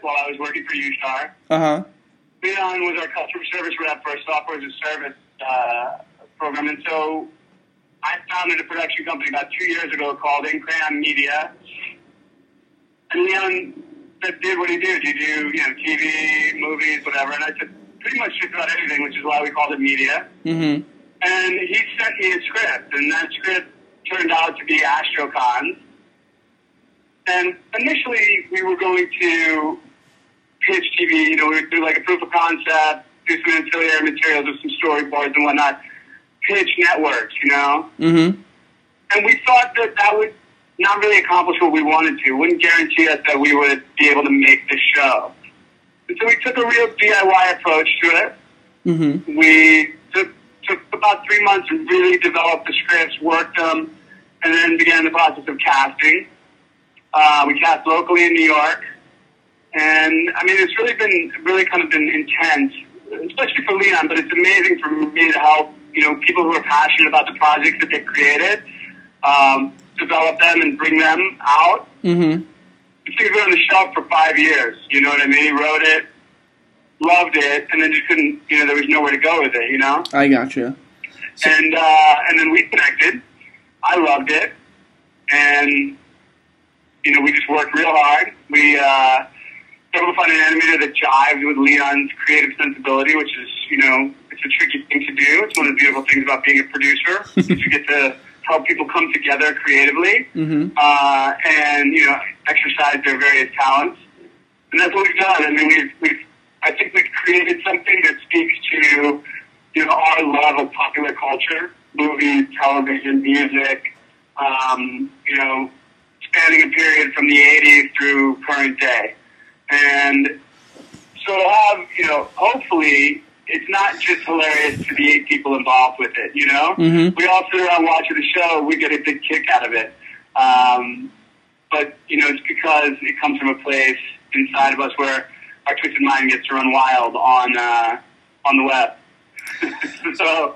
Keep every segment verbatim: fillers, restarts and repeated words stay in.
while I was working for Ustar. Uh-huh. Leon was our customer service rep for our software as a service uh, program, and so I founded a production company about two years ago called Incrayon Media. And Leon did what he did. You do, you know, T V, movies, whatever, and I said pretty much just about anything, which is why we called it media. Mm-hmm. And he sent me a script, and that script turned out to be AstroCon. And initially, we were going to pitch T V, you know, we would do like a proof of concept, do some ancillary materials with some storyboards and whatnot, pitch networks, you know? Mm-hmm. And we thought that that would not really accomplish what we wanted to, wouldn't guarantee us that we would be able to make the show. And so we took a real D I Y approach to it. Mm-hmm. We took, took about three months and really developed the scripts, worked them, and then began the process of casting. Uh, we cast locally in New York. And, I mean, it's really been, really kind of been intense, especially for Leon, but it's amazing for me to help, you know, people who are passionate about the projects that they've created, um, develop them and bring them out. Mm-hmm. This thing's been on the shelf for five years, you know what I mean? He wrote it, loved it, and then just couldn't, you know, there was nowhere to go with it, you know? I gotcha. So, and, uh, and then we connected. I loved it. And, you know, we just worked real hard. We, uh, were able to find an animator that jives with Leon's creative sensibility, which is, you know, it's a tricky thing to do. It's one of the beautiful things about being a producer, is you get to help people come together creatively, mm-hmm. uh, and, you know, exercise their various talents. And that's what we've done. I mean, we've, we've, I think we've created something that speaks to, you know, our love of popular culture, movies, television, music, um, you know, spanning a period from the eighties through current day. And so to have, you know, hopefully it's not just hilarious to the eight people involved with it, you know? Mm-hmm. We all sit around watching the show, we get a big kick out of it. Um, but, you know, it's because it comes from a place inside of us where our twisted mind gets to run wild on uh, on the web. so,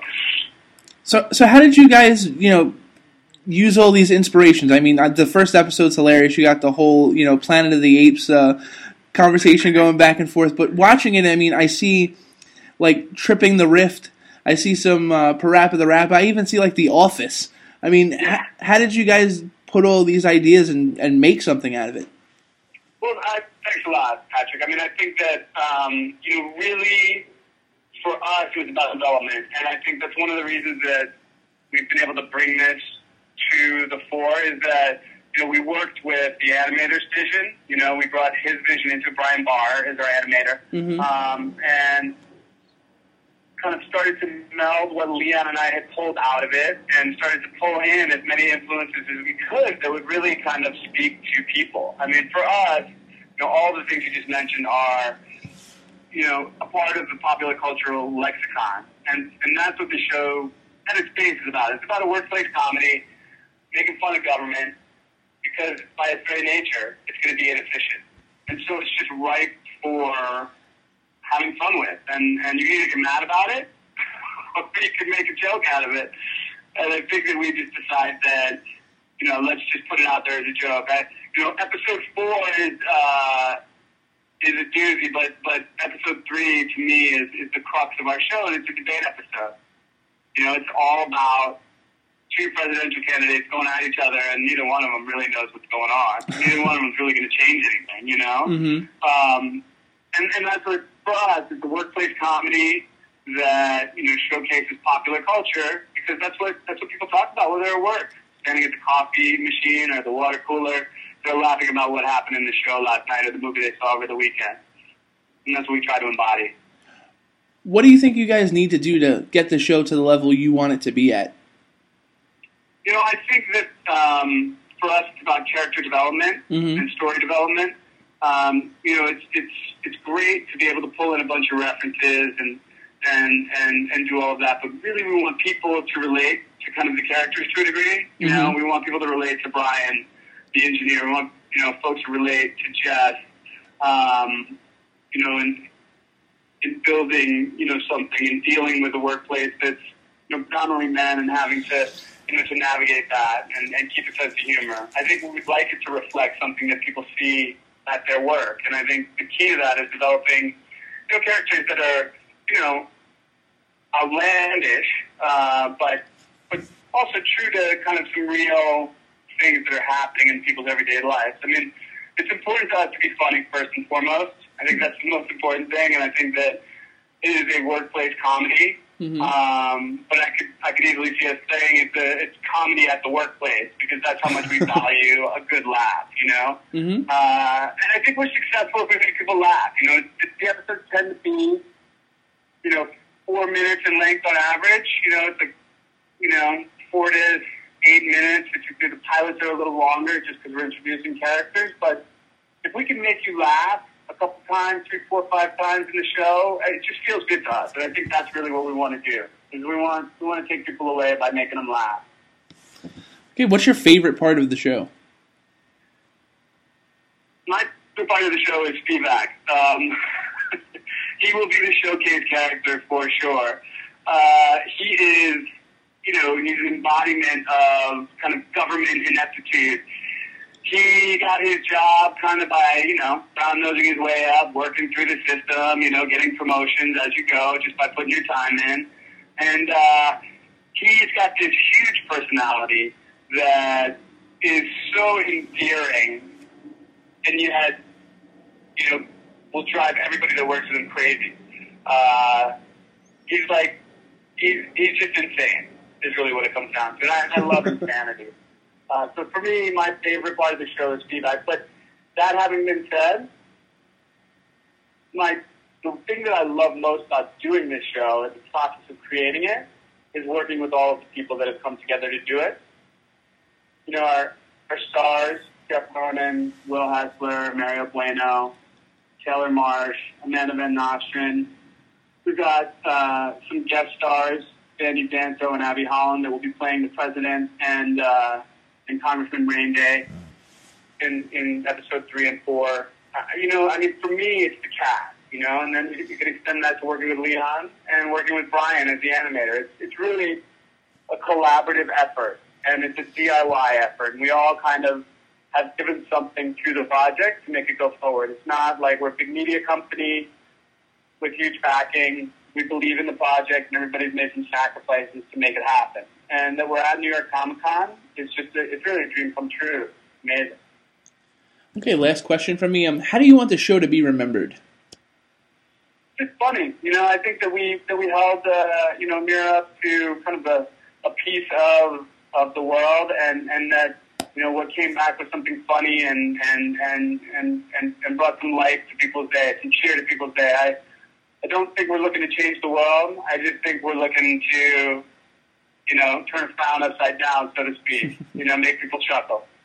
so, so how did you guys, you know, use all these inspirations? I mean, the first episode's hilarious. You got the whole, you know, Planet of the Apes uh, conversation going back and forth. But watching it, I mean, I see, like, Tripping the Rift. I see some uh, Parappa the Rapper. I even see, like, The Office. I mean, yeah. h- how did you guys put all these ideas and, and make something out of it? Well, I, thanks a lot, Patrick. I mean, I think that, um, you know, really, for us, it was about development. And I think that's one of the reasons that we've been able to bring this to the fore is that, you know, we worked with the animator's vision. You know, we brought his vision into Brian Barr as our animator. Mm-hmm. Um, and kind of started to meld what Leon and I had pulled out of it and started to pull in as many influences as we could that would really kind of speak to people. I mean, for us, you know, all the things you just mentioned are, you know, a part of the popular cultural lexicon. And, and that's what the show at its base is about. It's about a workplace comedy, making fun of government, because by its very nature, it's going to be inefficient. And so it's just ripe for having fun with. And, and you can either get mad about it, or you can make a joke out of it. And I think that we just decide that, you know, let's just put it out there as a joke. I, you know, episode four is uh, is a doozy, but, but episode three, to me, is, is the crux of our show, and it's a debate episode. You know, it's all about two presidential candidates going at each other, and neither one of them really knows what's going on. Neither one of them is really going to change anything, you know? Mm-hmm. Um, and, and that's what, for us, it's a workplace comedy that, you know, showcases popular culture, because that's what that's what people talk about when they're at work. Standing at the coffee machine or the water cooler, they're laughing about what happened in the show last night or the movie they saw over the weekend. And that's what we try to embody. What do you think you guys need to do to get the show to the level you want it to be at? You know, I think that um, for us, it's about character development mm-hmm. and story development. Um, you know, it's it's it's great to be able to pull in a bunch of references and and and and do all of that, but really, we want people to relate to kind of the characters to a degree. You mm-hmm. know, we want people to relate to Brian, the engineer. We want, you know, folks to relate to Jess. Um, you know, and in building, you know, something and dealing with a workplace that's, you know, predominantly men and having to, you know, to navigate that and, and keep a sense of humor. I think we'd like it to reflect something that people see at their work. And I think the key to that is developing, you know, characters that are, you know, outlandish, uh, but but also true to kind of some real things that are happening in people's everyday lives. I mean, it's important to us to be funny first and foremost. I think that's the most important thing, and I think that it is a workplace comedy. Mm-hmm. Um, but I could I could easily see us saying it's a, it's comedy at the workplace, because that's how much we value a good laugh, you know. Mm-hmm. Uh, and I think we're successful if we make people laugh. You know, the, the episodes tend to be, you know, four minutes in length on average. You know, it's like, you know, four to eight minutes. If the pilots are a little longer, just because we're introducing characters. But if we can make you laugh a couple times, three, four, five times in the show, it just feels good to us. And I think that's really what we want to do. Is we want we want to take people away by making them laugh. Okay, what's your favorite part of the show? My favorite part of the show is Spivak. Um, he will be the showcase character for sure. Uh, he is, you know, he's an embodiment of kind of government ineptitude. He got his job kind of by, you know, brown-nosing his way up, working through the system, you know, getting promotions as you go, just by putting your time in. And uh, he's got this huge personality that is so endearing, and yet, you know, will drive everybody that works with him crazy. Uh, he's like, he's, he's just insane, is really what it comes down to. And I, I love insanity. Uh, so for me, my favorite part of the show is feedback. But that having been said, my the thing that I love most about doing this show and the process of creating it is working with all of the people that have come together to do it. You know, our, our stars, Jeff Ronan, Will Hessler, Mario Bueno, Taylor Marsh, Amanda Van Nostrand. We've got uh, some guest stars, Danny Danto and Abby Holland, that will be playing the president and uh, and Congressman Rain Day in, in episode three and four. Uh, you know, I mean, for me, it's the cast, you know, and then you can extend that to working with Leon and working with Brian as the animator. It's, it's really a collaborative effort, and it's a D I Y effort, and we all kind of have given something to the project to make it go forward. It's not like we're a big media company with huge backing. We believe in the project, and everybody's making sacrifices to make it happen. And that we're at New York Comic Con, it's just a, it's really a dream come true. Amazing. Okay, last question from me. Um, how do you want the show to be remembered? It's funny, you know. I think that we that we held, uh, you know, Mirror up to kind of a, a piece of of the world, and, and that, you know, what came back was something funny and and, and, and, and and brought some life to people's day, some cheer to people's day. I I don't think we're looking to change the world. I just think we're looking to, you know, turn a frown upside down, so to speak. You know, make people chuckle.